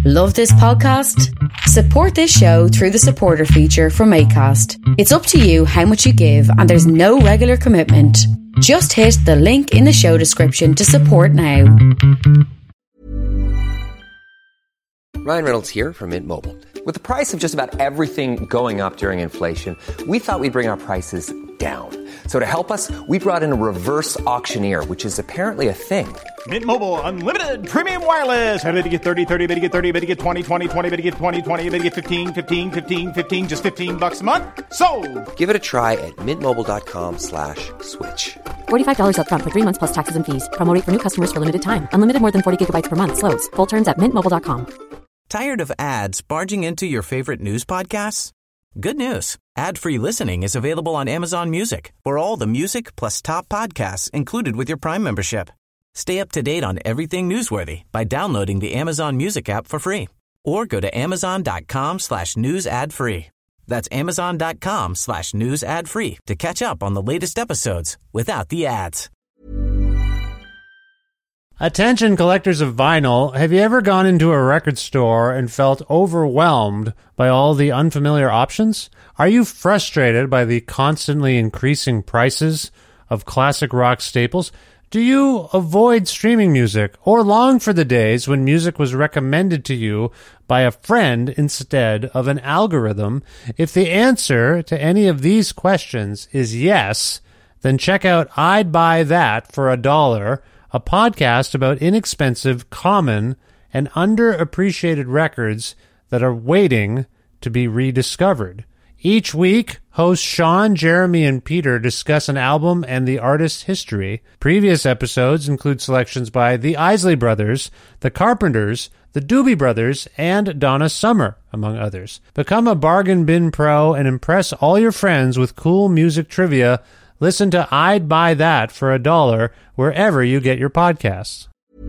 Love this podcast? Support this show through the supporter feature from Acast. It's up to you how much you give, and there's no regular commitment. Just hit the link in the show description to support now. Ryan Reynolds here from Mint Mobile. With the price of just about everything going up during inflation, we thought we'd bring our prices down. So to help us, we brought in a reverse auctioneer, which is apparently a thing. Mint Mobile Unlimited Premium Wireless. How to get 30, 30, bit to get 30, bit to get 20, 20, 20, bit to get 20, 20, bit to get 15, 15, 15, 15, just $15 a month? Sold! Give it a try at mintmobile.com/switch. $45 up front for 3 months plus taxes and fees. Promo rate for new customers for limited time. Unlimited more than 40 gigabytes per month. Slows full terms at mintmobile.com. Tired of ads barging into your favorite news podcasts? Good news. Ad-free listening is available on Amazon Music for all the music plus top podcasts included with your Prime membership. Stay up to date on everything newsworthy by downloading the Amazon Music app for free. Or go to amazon.com/news ad free. That's amazon.com/news ad free to catch up on the latest episodes without the ads. Attention collectors of vinyl, have you ever gone into a record store and felt overwhelmed by all the unfamiliar options? Are you frustrated by the constantly increasing prices of classic rock staples? Do you avoid streaming music or long for the days when music was recommended to you by a friend instead of an algorithm? If the answer to any of these questions is yes, then check out I'd Buy That for $1, a podcast about inexpensive, common, and underappreciated records that are waiting to be rediscovered. Each week, hosts Sean, Jeremy, and Peter discuss an album and the artist's history. Previous episodes include selections by the Isley Brothers, the Carpenters, the Doobie Brothers, and Donna Summer, among others. Become a bargain bin pro and impress all your friends with cool music trivia. Listen to I'd Buy That for $1 wherever you get your podcasts.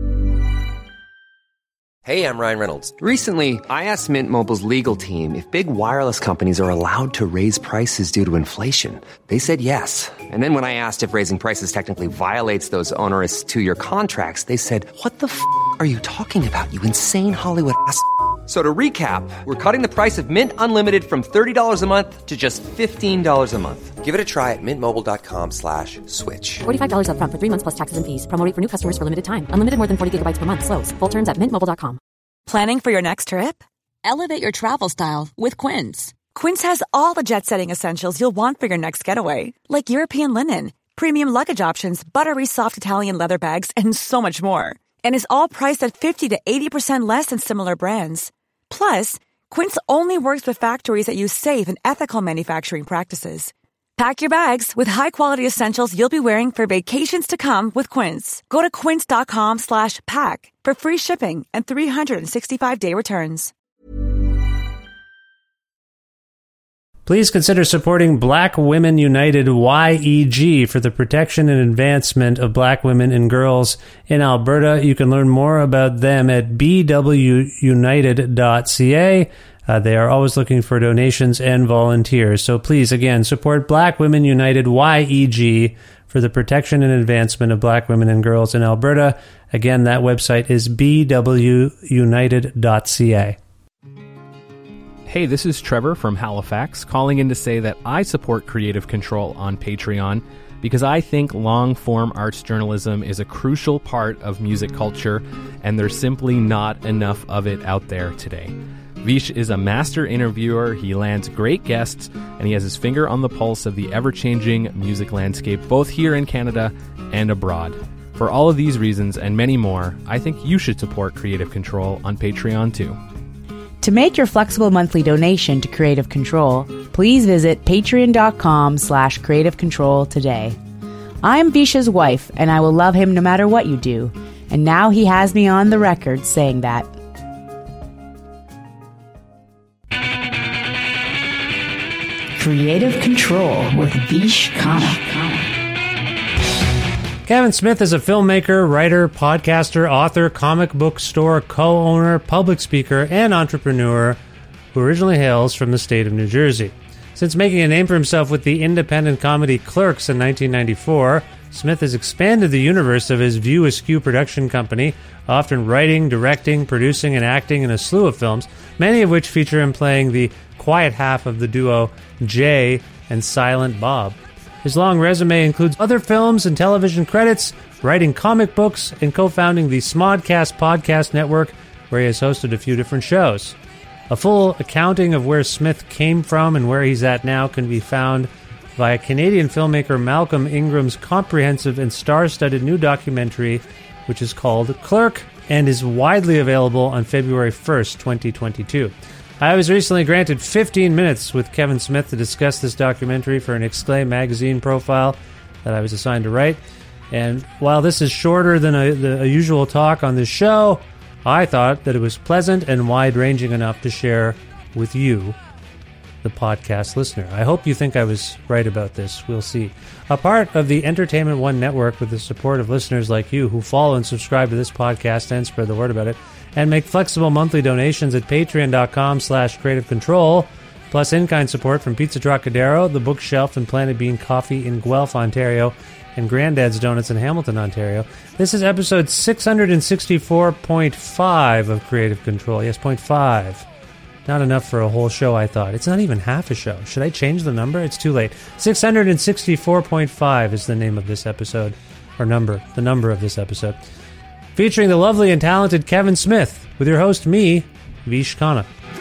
Hey, I'm Ryan Reynolds. Recently, I asked Mint Mobile's legal team if big wireless companies are allowed to raise prices due to inflation. They said yes. And then when I asked if raising prices technically violates those onerous 2-year contracts, they said, "What the f*** are you talking about, you insane Hollywood ass?" So to recap, we're cutting the price of Mint Unlimited from $30 a month to just $15 a month. Give it a try at mintmobile.com/switch. $45 up front for 3 months plus taxes and fees. Promo rate for new customers for limited time. Unlimited more than 40 gigabytes per month. Slows full terms at mintmobile.com. Planning for your next trip? Elevate your travel style with Quince. Quince has all the jet-setting essentials you'll want for your next getaway, like European linen, premium luggage options, buttery soft Italian leather bags, and so much more. And is all priced at 50 to 80% less than similar brands. Plus, Quince only works with factories that use safe and ethical manufacturing practices. Pack your bags with high-quality essentials you'll be wearing for vacations to come with Quince. Go to quince.com/pack for free shipping and 365-day returns. Please consider supporting Black Women United YEG for the protection and advancement of black women and girls in Alberta. You can learn more about them at bwunited.ca. They are always looking for donations and volunteers. So please, again, support Black Women United YEG for the protection and advancement of black women and girls in Alberta. Again, that website is bwunited.ca. Hey, this is Trevor from Halifax, calling in to say that I support Creative Control on Patreon because I think long-form arts journalism is a crucial part of music culture, and there's simply not enough of it out there today. Vish is a master interviewer, he lands great guests, and he has his finger on the pulse of the ever-changing music landscape, both here in Canada and abroad. For all of these reasons and many more, I think you should support Creative Control on Patreon too. To make your flexible monthly donation to Creative Control, please visit patreon.com/Creative Control today. I'm Visha's wife, and I will love him no matter what you do. And now he has me on the record saying that. Creative Control with Vish Khanna. Kevin Smith is a filmmaker, writer, podcaster, author, comic book store co-owner, public speaker, and entrepreneur who originally hails from the state of New Jersey. Since making a name for himself with the independent comedy Clerks in 1994, Smith has expanded the universe of his View Askew production company, often writing, directing, producing, and acting in a slew of films, many of which feature him playing the quiet half of the duo Jay and Silent Bob. His long resume includes other films and television credits, writing comic books, and co-founding the Smodcast podcast network, where he has hosted a few different shows. A full accounting of where Smith came from and where he's at now can be found via Canadian filmmaker Malcolm Ingram's comprehensive and star-studded new documentary, which is called Clerk, and is widely available on February 1st, 2022. I was recently granted 15 minutes with Kevin Smith to discuss this documentary for an Exclaim magazine profile that I was assigned to write. And while this is shorter than a usual talk on this show, I thought that it was pleasant and wide-ranging enough to share with you, the podcast listener. I hope you think I was right about this. We'll see. A part of the Entertainment One network with the support of listeners like you who follow and subscribe to this podcast and spread the word about it, and make flexible monthly donations at patreon.com/creative control, plus in-kind support from Pizza Trocadero, The Bookshelf, and Planet Bean Coffee in Guelph, Ontario, and Granddad's Donuts in Hamilton, Ontario. This is episode 664.5 of Creative Control. Yes, 0.5. Not enough for a whole show, I thought. It's not even half a show. Should I change the number? It's too late. 664.5 is the name of this episode, or the number of this episode. Featuring the lovely and talented Kevin Smith, with your host, me, Vish Khanna.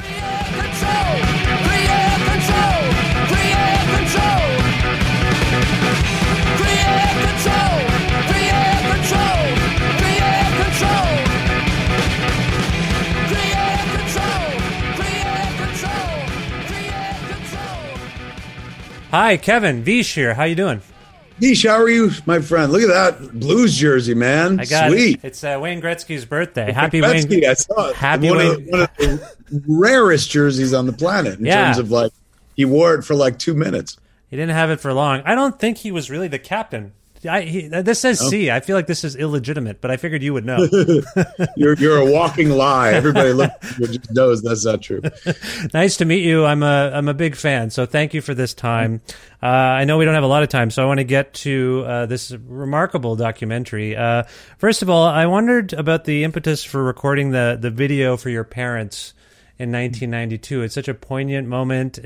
Hi, Kevin. Vish here. How you doing? Vish, how are you, my friend? Look at that Blues jersey, man. I got Sweet. It. It's Wayne Gretzky's birthday. Happy Gretzky, Wayne. I saw it. Happy one Wayne. One of the rarest jerseys on the planet in terms of, like, he wore it for like 2 minutes. He didn't have it for long. I don't think he was really the captain. This says C. I feel like this is illegitimate, but I figured you would know. You're a walking lie. Everybody just knows that's not true. Nice to meet you. I'm a big fan, so thank you for this time. I know we don't have a lot of time, so I want to get to this remarkable documentary. First of all, I wondered about the impetus for recording the video for your parents in 1992. It's such a poignant moment.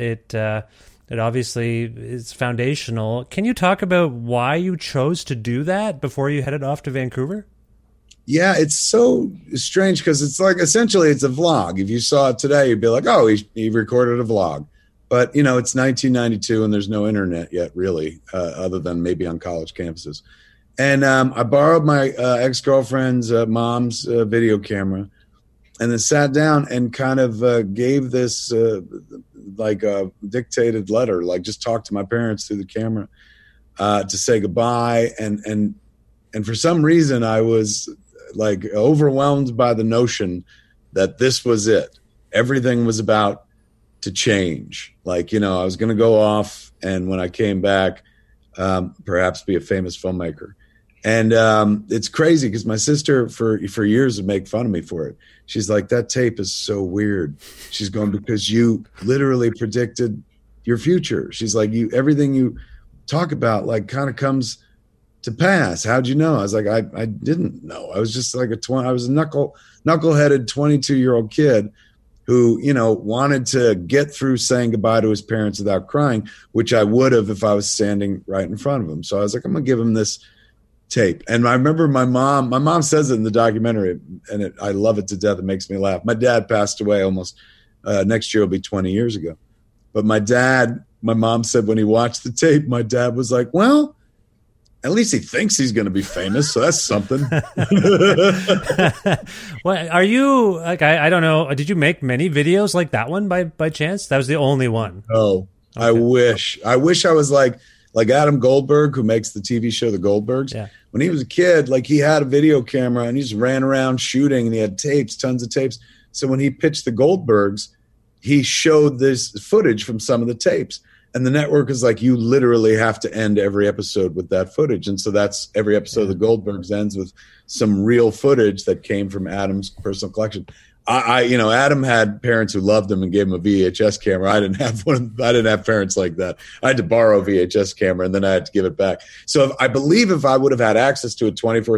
It obviously is foundational. Can you talk about why you chose to do that before you headed off to Vancouver? Yeah, it's so strange because it's like essentially it's a vlog. If you saw it today, you'd be like, oh, he recorded a vlog. But, you know, it's 1992 and there's no internet yet, really, other than maybe on college campuses. And I borrowed my ex-girlfriend's mom's video camera and then sat down and kind of gave this like a dictated letter, like just talked to my parents through the camera to say goodbye. And for some reason I was like overwhelmed by the notion that this was it. Everything was about to change. Like, you know, I was going to go off and when I came back, perhaps be a famous filmmaker. And it's crazy because my sister for years would make fun of me for it. She's like, that tape is so weird. She's going, because you literally predicted your future. She's like, everything you talk about like kind of comes to pass. How'd you know? I was like, I didn't know. I was just like I was a knuckleheaded 22-year-old kid who, you know, wanted to get through saying goodbye to his parents without crying, which I would have if I was standing right in front of him. So I was like, I'm going to give him this tape. And I remember my mom says it in the documentary, and I love it to death. It makes me laugh. My dad passed away almost next year will be 20 years ago. But my mom said when he watched the tape, my dad was like, well, at least he thinks he's going to be famous, so that's something. Well, are you like I don't know? Did you make many videos like that one by chance? That was the only one. Oh, okay. I wish I was like Adam Goldberg, who makes the TV show The Goldbergs. Yeah. When he was a kid, like he had a video camera and he just ran around shooting, and he had tapes, tons of tapes. So when he pitched The Goldbergs, he showed this footage from some of the tapes. And the network is like, you literally have to end every episode with that footage. And so that's every episode of The Goldbergs ends with some real footage that came from Adam's personal collection. Adam had parents who loved him and gave him a VHS camera. I didn't have one. I didn't have parents like that. I had to borrow a VHS camera and then I had to give it back. So I believe if I would have had access to it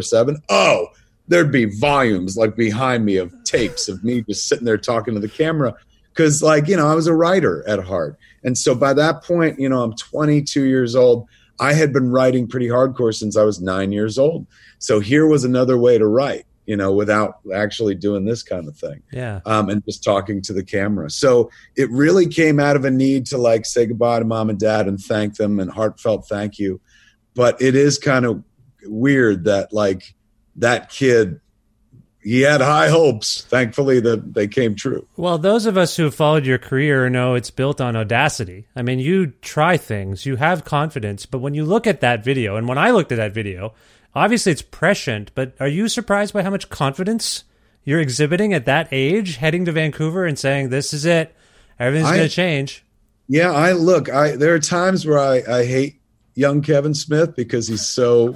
24/7, there'd be volumes like behind me of tapes of me just sitting there talking to the camera. Cause I was a writer at heart. And so by that point, I'm 22 years old. I had been writing pretty hardcore since I was 9 years old. So here was another way to write, without actually doing this kind of thing. Yeah. And just talking to the camera. So it really came out of a need to say goodbye to mom and dad and thank them and heartfelt thank you. But it is kind of weird that that kid, he had high hopes. Thankfully, that they came true. Well, those of us who have followed your career know it's built on audacity. I mean, you try things, you have confidence, but when you look at that video, and when I looked at that video, obviously it's prescient, but are you surprised by how much confidence you're exhibiting at that age, heading to Vancouver and saying, this is it, everything's going to change? Yeah, there are times where I hate young Kevin Smith because he's so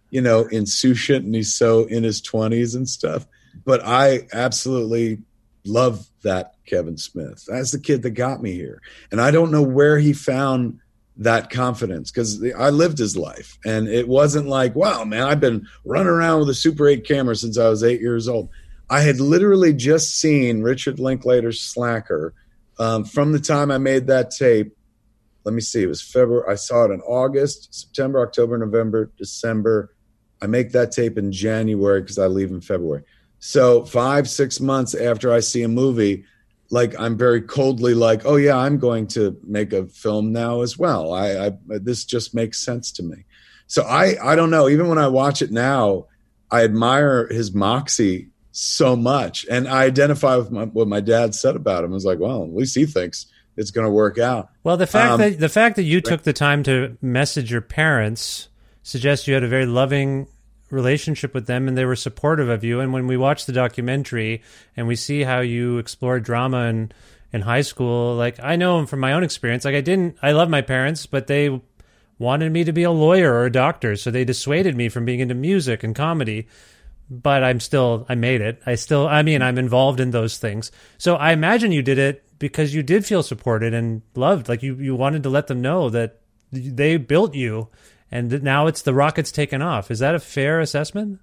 insouciant and he's so in his 20s and stuff. But I absolutely love that Kevin Smith. That's the kid that got me here. And I don't know where he found that confidence because I lived his life. And it wasn't like, wow, man, I've been running around with a Super 8 camera since I was 8 years old. I had literally just seen Richard Linklater's Slacker from the time I made that tape. Let me see, it was February. I saw it in August, September, October, November, December. I make that tape in January because I leave in February. So 5-6 months after I see a movie, I'm very coldly oh yeah, I'm going to make a film now as well. This just makes sense to me. So I don't know. Even when I watch it now, I admire his moxie so much, and I identify with what my dad said about him. I was like, well, at least he thinks it's going to work out. Well, the fact that you took the time to message your parents suggests you had a very loving relationship with them and they were supportive of you. And when we watch the documentary and we see how you explored drama in high school, I know from my own experience, I love my parents, but they wanted me to be a lawyer or a doctor. So they dissuaded me from being into music and comedy, but I made it. I'm involved in those things. So I imagine you did it because you did feel supported and loved. You wanted to let them know that they built you. And now it's the rocket's taken off. Is that a fair assessment?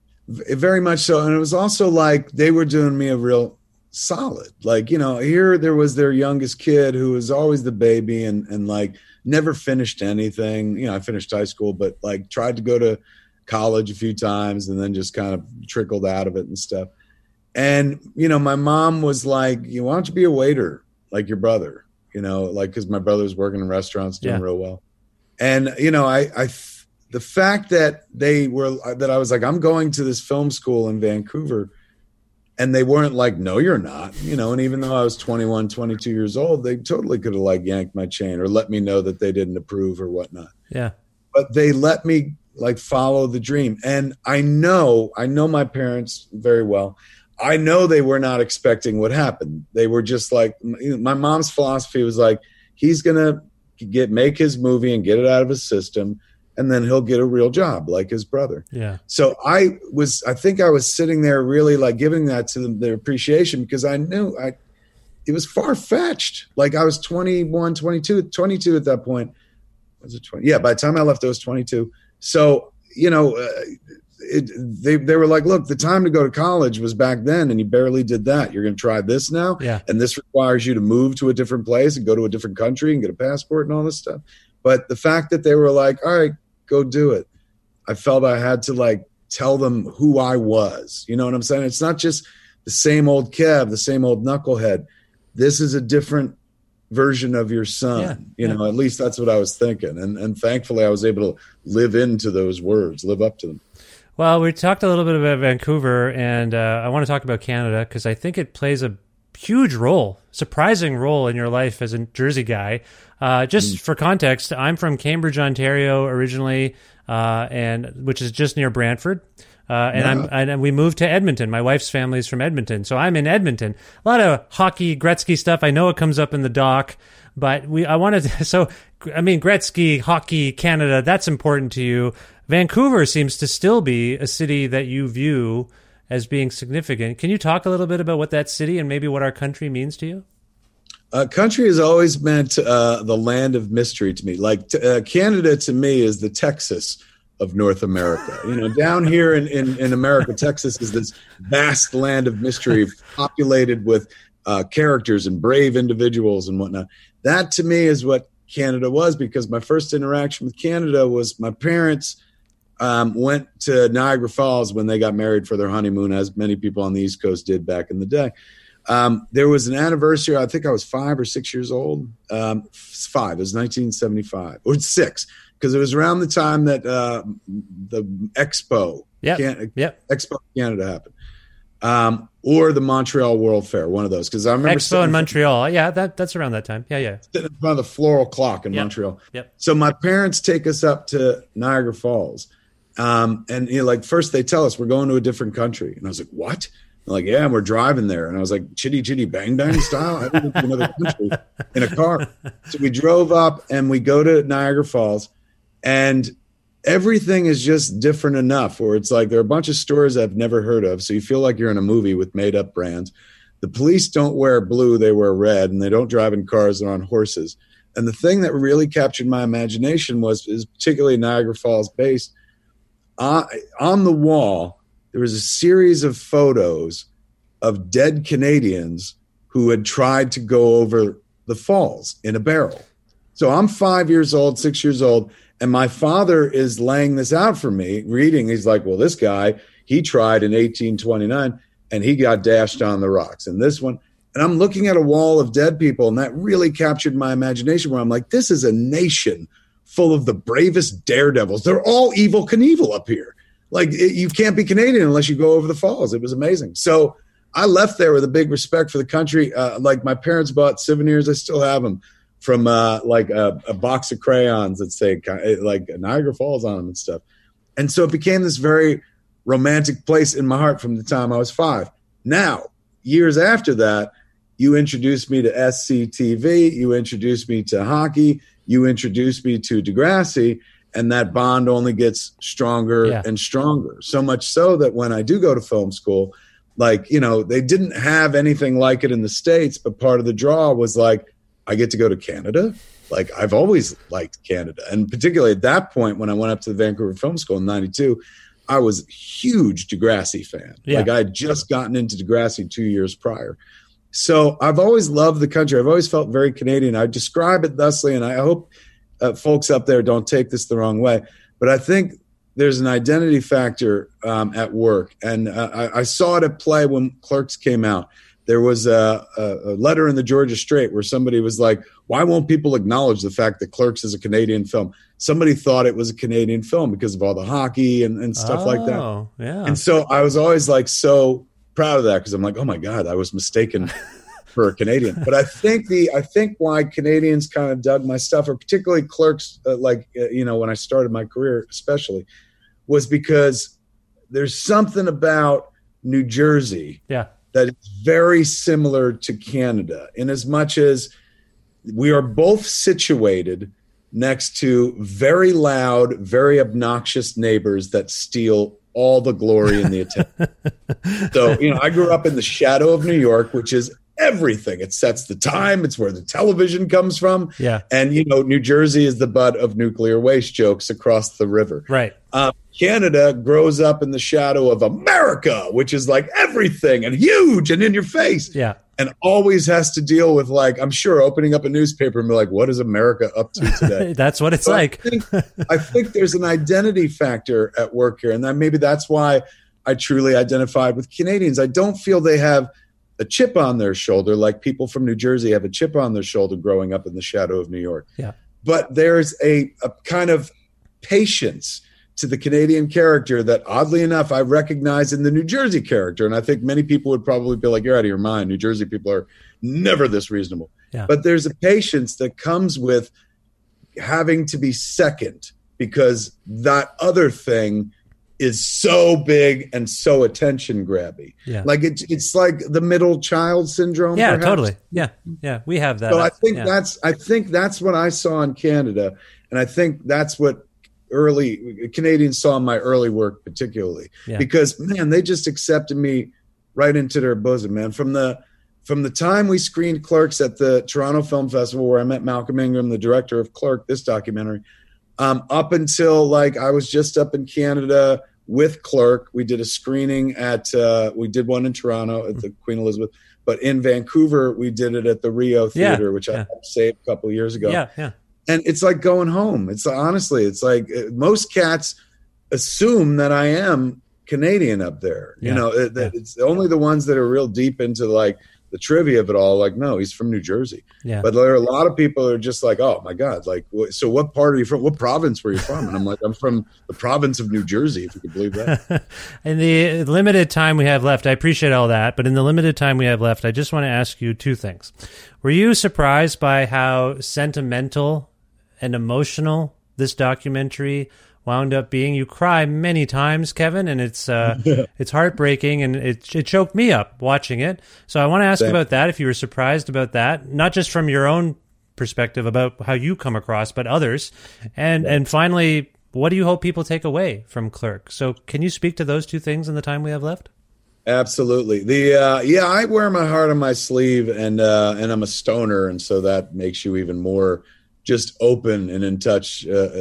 Very much so. And it was also they were doing me a real solid. Here there was their youngest kid who was always the baby and never finished anything. I finished high school, but tried to go to college a few times and then just kind of trickled out of it and stuff. And, my mom was like, why don't you be a waiter like your brother? Because my brother was working in restaurants doing real well. And, the fact that I was I'm going to this film school in Vancouver and they weren't no, you're not, and even though I was 21, 22 years old, they totally could have yanked my chain or let me know that they didn't approve or whatnot. Yeah. But they let me follow the dream. And I know my parents very well. I know they were not expecting what happened. They were just my mom's philosophy was he's going to make his movie and get it out of his system, and then he'll get a real job like his brother. Yeah. So I think I was sitting there really giving that to them, their appreciation, because I knew it was far-fetched. I was 21, 22 at that point. Was it 20? Yeah, by the time I left, I was 22. So, they were look, the time to go to college was back then, and you barely did that. You're going to try this now? Yeah. And this requires you to move to a different place and go to a different country and get a passport and all this stuff. But the fact that they were all right, go do it. I felt I had to tell them who I was. You know what I'm saying? It's not just the same old Kev, the same old knucklehead. This is a different version of your son. At least that's what I was thinking. And thankfully I was able to live into those words, live up to them. Well, we talked a little bit about Vancouver, and I want to talk about Canada because I think it plays a huge role, surprising role in your life as a Jersey guy. Just for context, I'm from Cambridge, Ontario originally, and which is just near Brantford. And we moved to Edmonton. My wife's family's from Edmonton, so I'm in Edmonton. A lot of hockey, Gretzky stuff. I know it comes up in the doc, but Gretzky, hockey, Canada, that's important to you. Vancouver seems to still be a city that you view as being significant. Can you talk a little bit about what that city and maybe what our country means to you? Country has always meant the land of mystery to me. Like Canada to me is the Texas of North America. You know, down here in America, Texas is this vast land of mystery populated with characters and brave individuals and whatnot. That to me is what Canada was, because my first interaction with Canada was my parents went to Niagara Falls when they got married for their honeymoon, as many people on the East Coast did back in the day. There was an anniversary. I think I was 5 or 6 years old. 5. It was 1975 or 6, because it was around the time that the Expo, Expo Canada happened, or the Montreal World Fair. One of those, because I remember Expo in Montreal. Yeah, that's around that time. Yeah. Sitting in front of the floral clock in Montreal. Yep. So my parents take us up to Niagara Falls, and like first they tell us we're going to a different country, and I was like, what? Like, yeah, and we're driving there. And I was like, chitty, chitty, bang, bang style. I didn't to another country in a car. So we drove up and we go to Niagara Falls, and everything is just different enough where it's like there are a bunch of stores I've never heard of. So you feel like you're in a movie with made up brands. The police don't wear blue, they wear red, and they don't drive in cars, they're on horses. And the thing that really captured my imagination is particularly Niagara Falls based. On the wall, there was a series of photos of dead Canadians who had tried to go over the falls in a barrel. So I'm 5 years old, 6 years old, and my father is laying this out for me, reading. He's like, well, this guy, he tried in 1829, and he got dashed on the rocks. And this one, and I'm looking at a wall of dead people, and that really captured my imagination, where I'm like, this is a nation full of the bravest daredevils. They're all Evel Knievel up here. Like, you can't be Canadian unless you go over the falls. It was amazing. So I left there with a big respect for the country. Like, my parents bought souvenirs. I still have them from like a box of crayons that say like Niagara Falls on them and stuff. And so it became this very romantic place in my heart from the time I was 5. Now, years after that, you introduced me to SCTV. You introduced me to hockey. You introduced me to Degrassi. And that bond only gets stronger and stronger. So much so that when I do go to film school, like, you know, they didn't have anything like it in the States, but part of the draw was like, I get to go to Canada. Like, I've always liked Canada. And particularly at that point, when I went up to the Vancouver Film School in 92, I was a huge Degrassi fan. Yeah. Like, I had just gotten into Degrassi 2 years prior. So I've always loved the country. I've always felt very Canadian. I describe it thusly, and I hope folks up there don't take this the wrong way, but I think there's an identity factor at work. And I saw it at play when Clerks came out. There was a letter in the Georgia Straight where somebody was like, why won't people acknowledge the fact that Clerks is a Canadian film? Somebody thought it was a Canadian film because of all the hockey and stuff like that. Yeah. And so I was always like so proud of that, because I'm like, oh my God, I was mistaken for a Canadian. But I think why Canadians kind of dug my stuff, or particularly Clerks, when I started my career especially, was because there's something about New Jersey that is very similar to Canada, in as much as we are both situated next to very loud, very obnoxious neighbors that steal all the glory and the attention. So, you know, I grew up in the shadow of New York, which is everything. It sets the time. It's where the television comes from. Yeah. And, you know, New Jersey is the butt of nuclear waste jokes across the river. Right. Canada grows up in the shadow of America, which is like everything and huge and in your face. Yeah. And always has to deal with, like, I'm sure opening up a newspaper and be like, what is America up to today? That's what it's like. I think there's an identity factor at work here. And then maybe that's why I truly identified with Canadians. I don't feel they have a chip on their shoulder like people from New Jersey have a chip on their shoulder growing up in the shadow of New York. Yeah. But there's a kind of patience to the Canadian character that, oddly enough, I recognize in the New Jersey character. And I think many people would probably be like, you're out of your mind. New Jersey people are never this reasonable. Yeah. But there's a patience that comes with having to be second, because that other thing is so big and so attention grabby. Yeah. Like it's like the middle child syndrome. Yeah, perhaps. Totally. Yeah. Yeah. We have that. So I think that's what I saw in Canada. And I think that's what Canadians saw my early work particularly because, man, they just accepted me right into their bosom, man. From the time we screened Clerks at the Toronto Film Festival, where I met Malcolm Ingram, the director of Clerk, this documentary, up until like I was just up in Canada with Clerk. We did a screening we did one in Toronto at the Queen Elizabeth, but in Vancouver, we did it at the Rio Theater, which I helped save a couple of years ago. Yeah. And it's like going home. It's honestly, it's like most cats assume that I am Canadian up there. You know, it's only the ones that are real deep into like the trivia of it all. Like, no, he's from New Jersey. Yeah. But there are a lot of people who are just like, oh my God, like, so what part are you from? What province were you from? And I'm like, I'm from the province of New Jersey, if you can believe that. In the limited time we have left, I appreciate all that. But in the limited time we have left, I just want to ask you two things. Were you surprised by how sentimental and emotional this documentary wound up being? You cry many times, Kevin, and it's heartbreaking, and it choked me up watching it. So I want to ask about that, if you were surprised about that, not just from your own perspective about how you come across, but others. And finally, what do you hope people take away from Clerk? So can you speak to those two things in the time we have left? Absolutely. I wear my heart on my sleeve, and I'm a stoner, and so that makes you even more just open and in touch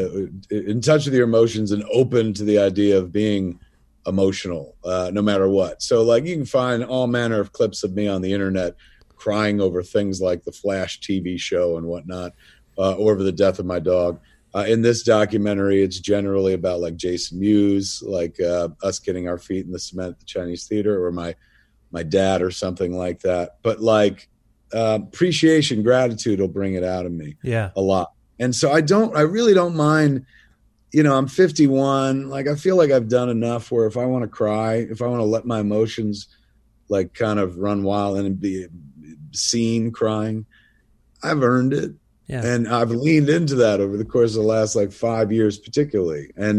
with your emotions and open to the idea of being emotional, no matter what. So like you can find all manner of clips of me on the internet crying over things like the Flash TV show and whatnot, or over the death of my dog. In this documentary, it's generally about like Jason Mewes, like us getting our feet in the cement at the Chinese Theater, or my dad or something like that. But like, appreciation, gratitude will bring it out of me a lot. And so I really don't mind, I'm 51. Like, I feel like I've done enough where if I want to cry, if I want to let my emotions like kind of run wild and be seen crying, I've earned it. Yeah. And I've leaned into that over the course of the last like 5 years, particularly. And,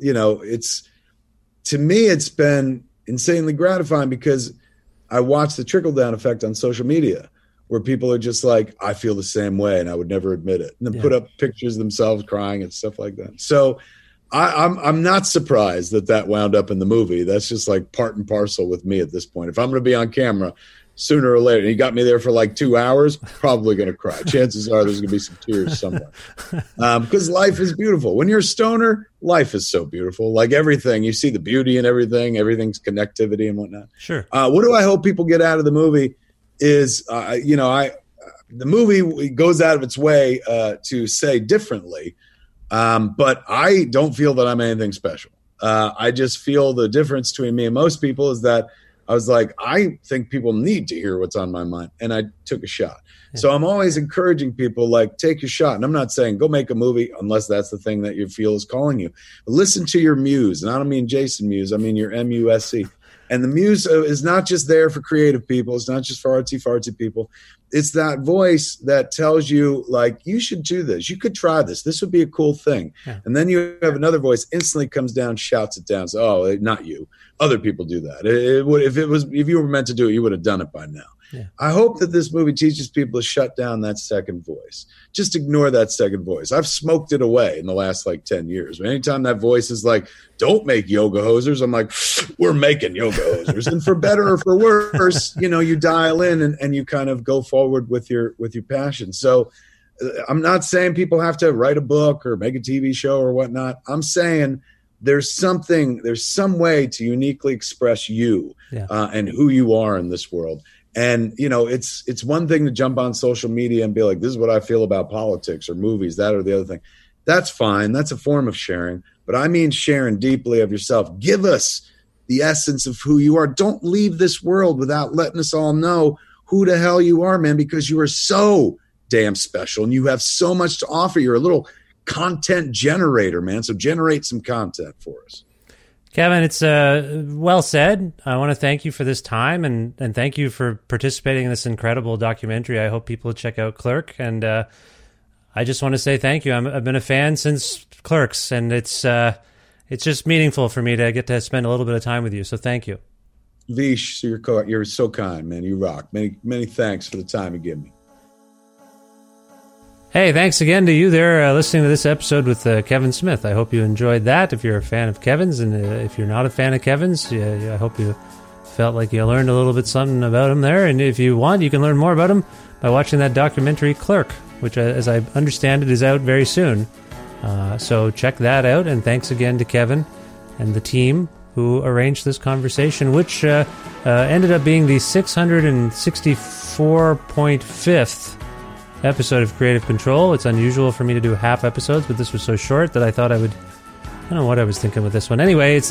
to me, it's been insanely gratifying because I watch the trickle down effect on social media, where people are just like, I feel the same way, and I would never admit it. And then put up pictures of themselves crying and stuff like that. So I'm not surprised that wound up in the movie. That's just like part and parcel with me at this point. If I'm going to be on camera sooner or later, and you got me there for like 2 hours, probably going to cry. Chances are there's going to be some tears somewhere. Because life is beautiful. When you're a stoner, life is so beautiful. Like everything, you see the beauty in everything. Everything's connectivity and whatnot. Sure. What do I hope people get out of the movie? Is the movie goes out of its way to say differently, but I don't feel that I'm anything special. I just feel the difference between me and most people is that I was like, I think people need to hear what's on my mind, and I took a shot. Yeah. So I'm always encouraging people, like, take your shot. And I'm not saying go make a movie unless that's the thing that you feel is calling you. But listen to your muse, and I don't mean Jason Mewes. I mean your MUSC. And the muse is not just there for creative people. It's not just for artsy-fartsy people. It's that voice that tells you, like, you should do this. You could try this. This would be a cool thing. Yeah. And then you have another voice instantly comes down, shouts it down. So, oh, not you. Other people do that. If you were meant to do it, you would have done it by now. Yeah. I hope that this movie teaches people to shut down that second voice. Just ignore that second voice. I've smoked it away in the last like 10 years. Anytime that voice is like, don't make yoga hosers, I'm like, we're making yoga hosers. And for better or for worse, you dial in and you kind of go forward with your passion. So I'm not saying people have to write a book or make a TV show or whatnot. I'm saying there's some way to uniquely express you and who you are in this world. And, it's one thing to jump on social media and be like, this is what I feel about politics or movies, that or the other thing. That's fine. That's a form of sharing. But I mean sharing deeply of yourself. Give us the essence of who you are. Don't leave this world without letting us all know who the hell you are, man, because you are so damn special and you have so much to offer. You're a little content generator, man. So generate some content for us. Kevin, it's well said. I want to thank you for this time and thank you for participating in this incredible documentary. I hope people check out Clerk, and I just want to say thank you. I've been a fan since Clerks, and it's just meaningful for me to get to spend a little bit of time with you. So thank you. Vish, you're so kind, man. You rock. Many thanks for the time you give me. Hey, thanks again to you there listening to this episode with Kevin Smith. I hope you enjoyed that. If you're a fan of Kevin's, and if you're not a fan of Kevin's, I hope you felt like you learned a little bit something about him there. And if you want, you can learn more about him by watching that documentary Clerk, which, as I understand it, is out very soon. So check that out. And thanks again to Kevin and the team who arranged this conversation, which ended up being the 664.5th episode of Creative Control. It's unusual for me to do half episodes, but this was so short that I thought I don't know what I was thinking with this one. Anyway, it's the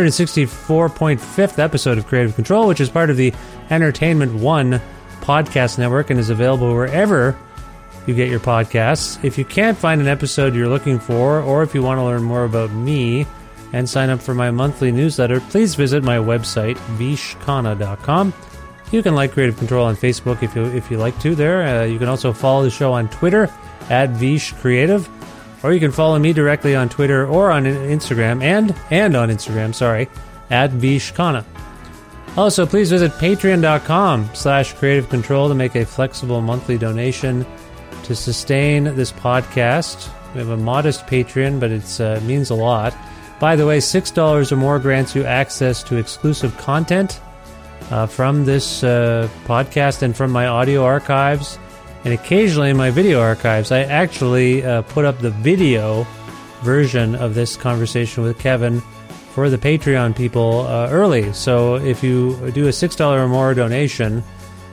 664.5th episode of Creative Control, which is part of the Entertainment One podcast network and is available wherever you get your podcasts. If you can't find an episode you're looking for, or if you want to learn more about me and sign up for my monthly newsletter, please visit my website, vishkhanna.com. You can like Creative Control on Facebook if you like to there. You can also follow the show on Twitter at vishcreative, or you can follow me directly on Twitter or on Instagram and on Instagram, at vishkhanna. Also, please visit patreon.com/Creative Control to make a flexible monthly donation to sustain this podcast. We have a modest Patreon, but it means a lot. By the way, $6 or more grants you access to exclusive content from this podcast and from my audio archives, and occasionally my video archives. I actually put up the video version of this conversation with Kevin for the Patreon people early. So if you do a $6 or more donation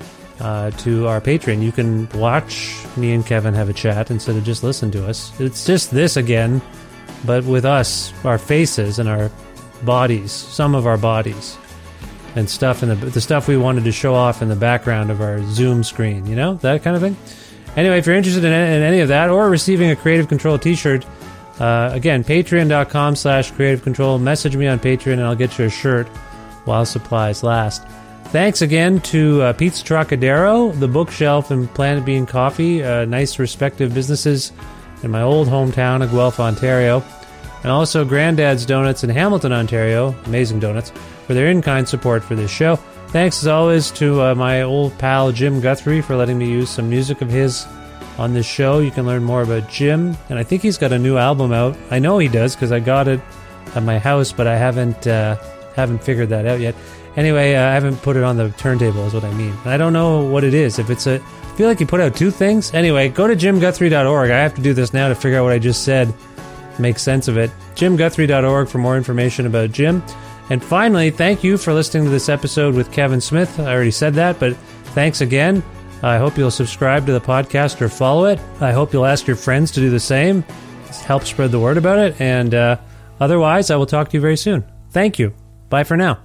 to our Patreon, you can watch me and Kevin have a chat instead of just listen to us. It's just this again, but with us, our faces and our bodies, some of our bodies, and stuff in the stuff we wanted to show off in the background of our Zoom screen, that kind of thing. Anyway, if you're interested in any of that or receiving a Creative Control t-shirt, again, patreon.com/Creative Control. Message me on Patreon and I'll get you a shirt while supplies last. Thanks again to Pete's Trocadero, The Bookshelf, and Planet Bean Coffee, nice respective businesses in my old hometown of Guelph, Ontario, and also Granddad's Donuts in Hamilton, Ontario, amazing donuts, for their in-kind support for this show. Thanks, as always, to my old pal Jim Guthrie for letting me use some music of his on this show. You can learn more about Jim, and I think he's got a new album out. I know he does because I got it at my house, but I haven't figured that out yet. Anyway, I haven't put it on the turntable is what I mean. And I don't know what it is. If it's I feel like he put out two things. Anyway, go to jimguthrie.org. I have to do this now to figure out what I just said, make sense of it. jimguthrie.org for more information about Jim. And finally, thank you for listening to this episode with Kevin Smith. I already said that, but thanks again. I hope you'll subscribe to the podcast or follow it. I hope you'll ask your friends to do the same. Help spread the word about it. And otherwise, I will talk to you very soon. Thank you. Bye for now.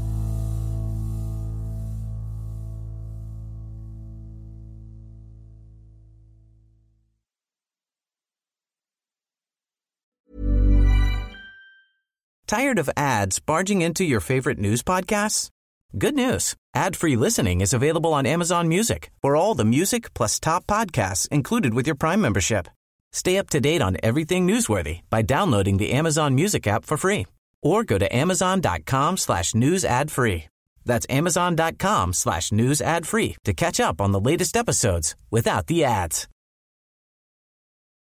Tired of ads barging into your favorite news podcasts? Good news. Ad-free listening is available on Amazon Music for all the music plus top podcasts included with your Prime membership. Stay up to date on everything newsworthy by downloading the Amazon Music app for free or go to amazon.com/news ad free. That's amazon.com/news ad free to catch up on the latest episodes without the ads.